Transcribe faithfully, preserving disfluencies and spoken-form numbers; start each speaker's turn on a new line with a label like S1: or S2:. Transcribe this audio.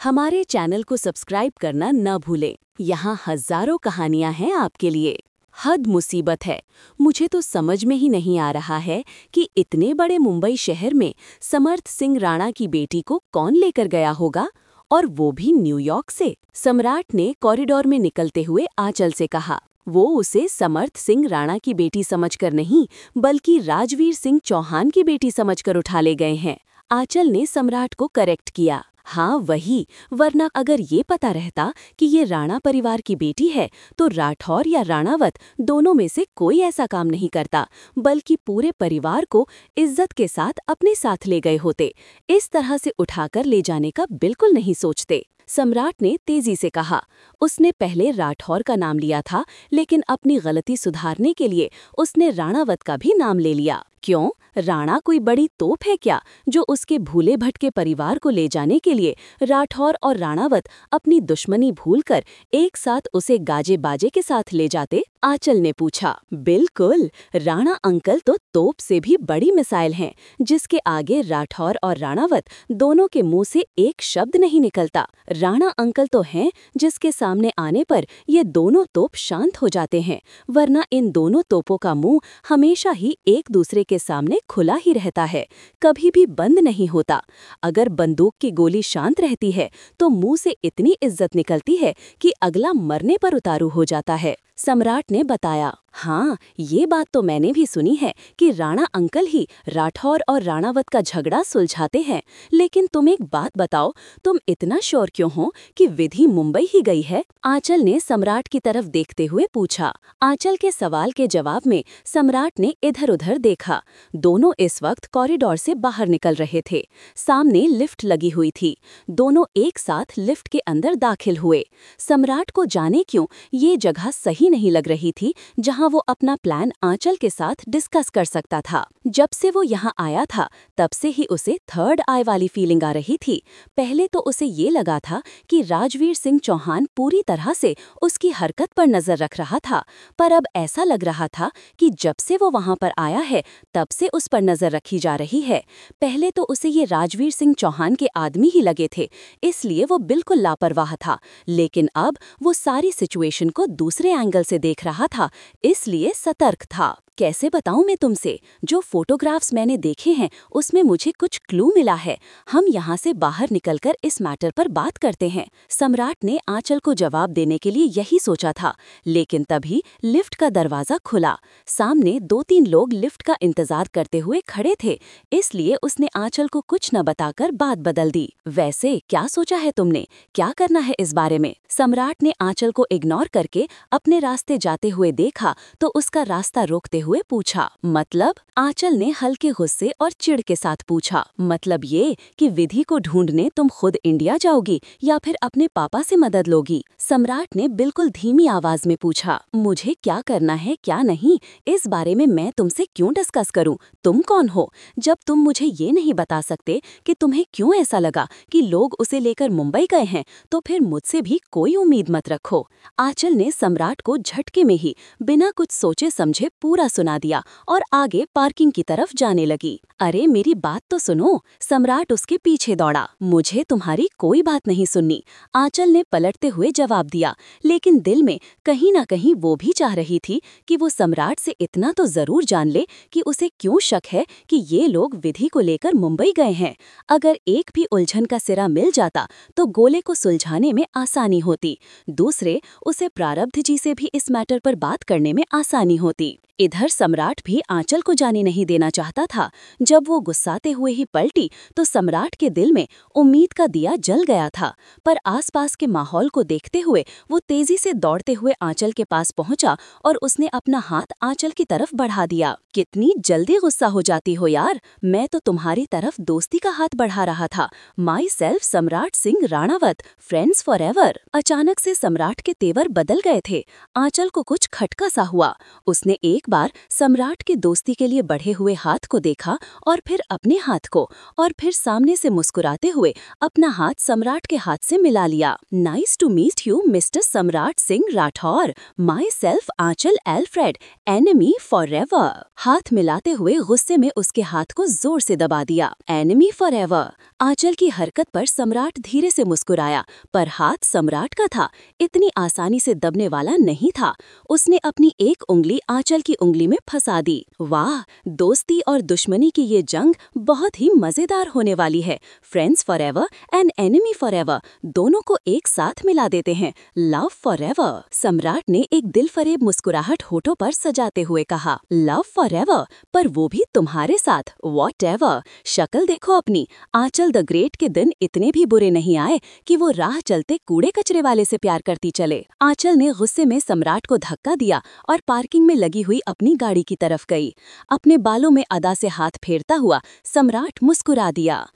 S1: हमारे चैनल को सब्सक्राइब करना न भूलें। यहाँ हजारों कहानियाँ हैं आपके लिए। हद मुसीबत है। मुझे तो समझ में ही नहीं आ रहा है कि इतने बड़े मुंबई शहर में समर्थ सिंह राणा की बेटी को कौन लेकर गया होगा, और वो भी न्यूयॉर्क से। सम्राट ने कॉरिडोर में निकलते हुए आंचल से कहा। वो उसे समर्थ सिंह राणा की बेटी समझकर नहीं, बल्कि राजवीर सिंह चौहान की बेटी समझकर उठा ले गए हैं। आंचल ने सम्राट को करेक्ट किया। हाँ वही, वरना अगर ये पता रहता कि ये राणा परिवार की बेटी है तो राठौर या राणावत दोनों में से कोई ऐसा काम नहीं करता, बल्कि पूरे परिवार को इज्जत के साथ अपने साथ ले गए होते। इस तरह से उठाकर ले जाने का बिल्कुल नहीं सोचते। सम्राट ने तेजी से कहा। उसने पहले राठौर का नाम लिया था, लेकिन अपनी गलती सुधारने के लिए उसने राणावत का भी नाम ले लिया। क्यों? राणा कोई बड़ी तोप है क्या, जो उसके भूले भटके परिवार को ले जाने के लिए राठौर और राणावत अपनी दुश्मनी भूलकर एक साथ उसे गाजे बाजे के साथ ले जाते? आंचल ने पूछा। बिल्कुल, राणा अंकल तो तोप से भी बड़ी मिसाइल हैं, जिसके आगे राठौर और राणावत दोनों के मुंह से एक शब्द नहीं निकलता। राणा अंकल तो हैं जिसके सामने आने पर ये दोनों तोप शांत हो जाते हैं, वरना इन दोनों तोपों का मुंह हमेशा ही एक दूसरे के सामने खुला ही रहता है, कभी भी बंद नहीं होता। अगर बंदूक की गोली शांत रहती है तो मुंह से इतनी इज्जत निकलती है कि अगला मरने पर उतारू हो जाता है। सम्राट ने बताया। हाँ, ये बात तो मैंने भी सुनी है कि राणा अंकल ही राठौर और राणावत का झगड़ा सुलझाते हैं। लेकिन तुम एक बात बताओ, तुम इतना श्योर क्यों हो कि विधि मुंबई ही गई है? आंचल ने सम्राट की तरफ देखते हुए पूछा। आंचल के सवाल के जवाब में सम्राट ने इधर-उधर देखा। दोनों इस वक्त कॉरिडोर से बाहर निकल रहे थे। सामने लिफ्ट लगी हुई थी। दोनों एक साथ लिफ्ट के अंदर दाखिल हुए। सम्राट को जाने क्यों ये जगह सही नहीं लग रही थी, जहां वो अपना प्लान आंचल के साथ डिस्कस कर सकता था। जब से वो यहाँ आया था, तब से ही उसे थर्ड आई वाली फीलिंग आ रही थी। पहले तो उसे ये लगा था कि राजवीर सिंह चौहान पूरी तरह से उसकी हरकत पर नजर रख रहा था, पर अब ऐसा लग रहा था कि जब से वो वहाँ पर आया है, तब से उस पर नजर रखी जा रही है। पहले तो उसे ये राजवीर सिंह चौहान के आदमी ही लगे थे, इसलिए वो बिल्कुल लापरवाह था। लेकिन अब वो सारी सिचुएशन को दूसरे एंगल से देख रहा था, इसलिए सतर्क था। कैसे बताऊं मैं तुमसे, जो फोटोग्राफ्स मैंने देखे हैं उसमें मुझे कुछ क्लू मिला है। हम यहाँ से बाहर निकलकर इस मैटर पर बात करते हैं। सम्राट ने आंचल को जवाब देने के लिए यही सोचा था, लेकिन तभी लिफ्ट का दरवाजा खुला। सामने दो तीन लोग लिफ्ट का इंतजार करते हुए खड़े थे, इसलिए उसने आंचल को कुछ न बताकर बात बदल दी। वैसे क्या सोचा है तुमने, क्या करना है इस बारे में? सम्राट ने आंचल को इग्नोर करके अपने रास्ते जाते हुए देखा तो उसका रास्ता रोकते हुए पूछा। मतलब? आंचल ने हल्के गुस्से और चिढ़ के साथ पूछा। मतलब ये कि विधि को ढूंढने तुम खुद इंडिया जाओगी या फिर अपने पापा से मदद लोगी? सम्राट ने बिल्कुल धीमी आवाज में पूछा। मुझे क्या करना है क्या नहीं, इस बारे में मैं तुमसे क्यों डिस्कस करूं? तुम कौन हो? जब तुम मुझे ये नहीं बता सकते कि तुम्हें क्यों ऐसा लगा कि लोग उसे लेकर मुंबई गए हैं, तो फिर मुझसे भी कोई उम्मीद मत रखो। आंचल ने सम्राट को झटके में ही बिना कुछ सोचे समझे पूरा सुना दिया और आगे पार्किंग की तरफ जाने लगी। अरे मेरी बात तो सुनो। सम्राट उसके पीछे दौड़ा। मुझे तुम्हारी कोई बात नहीं सुननी, आंचल ने पलटते हुए जवाब दिया, लेकिन दिल में कहीं ना कहीं वो भी चाह रही थी कि वो सम्राट से इतना तो जरूर जान ले कि उसे क्यों शक है कि ये लोग विधि को लेकर मुंबई गए हैं। अगर एक भी उलझन का सिरा मिल जाता तो गोले को सुलझाने में आसानी होती, दूसरे उसे प्रारब्ध जी से भी इस मैटर पर बात करने में आसानी होती। इधर सम्राट भी आंचल को जाने नहीं देना चाहता था। जब वो गुस्साते हुए ही पलटी तो सम्राट के दिल में उम्मीद का दिया जल गया था, पर आसपास के माहौल को देखते हुए वो तेजी से दौड़ते हुए आंचल के पास पहुंचा और उसने अपना हाथ आंचल की तरफ बढ़ा दिया। कितनी जल्दी गुस्सा हो जाती हो यार, मैं तो तुम्हारी तरफ दोस्ती का हाथ बढ़ा रहा था। My self Samrat Singh Ranawat, friends for ever. अचानक से सम्राट के तेवर बदल गए थे। आंचल को कुछ खटका सा हुआ। उसने एक बार सम्राट के दोस्ती के लिए बढ़े हुए हाथ को देखा और फिर अपने हाथ को, और फिर सामने से मुस्कुराते हुए अपना हाथ सम्राट के हाथ से मिला लिया। Nice to meet you mister Samrat Singh Rathore, my self Aanchal Alfred, enemy forever. हाथ मिलाते हुए गुस्से में उसके हाथ को जोर से दबा दिया। Enemy forever. आंचल की हरकत पर सम्राट धीरे से मुस्कुराया, पर हाथ सम्राट का था, इतनी आसानी से दबने वाला नहीं था। उसने अपनी एक उंगली आंचल की उंगली में फंसा दी। वाह, दोस्ती और दुश्मनी की ये जंग बहुत ही मजेदार होने वाली है। Friends forever and enemy forever दोनों को एक साथ मिला देते हैं। Love forever. सम्राट ने एक दिलफरेब मुस्कुराहट होठों पर सजाते हुए कहा, लव फॉरएवर, पर वो भी तुम्हारे साथ। व्हाटएवर। शक्ल देखो अपनी। आंचल द ग्रेट के दिन इतने भी बुरे नहीं आए कि वो राह चलते कूड़े कचरे वाले से प्यार करती चले। आंचल ने गुस्से में सम्राट को धक्का दिया और पार्किंग में लगी हुई अपनी गाड़ी की तरफ गई। अपने बालों में अदा से हाथ फेरता हुआ सम्राट मुस्कुरा दिया।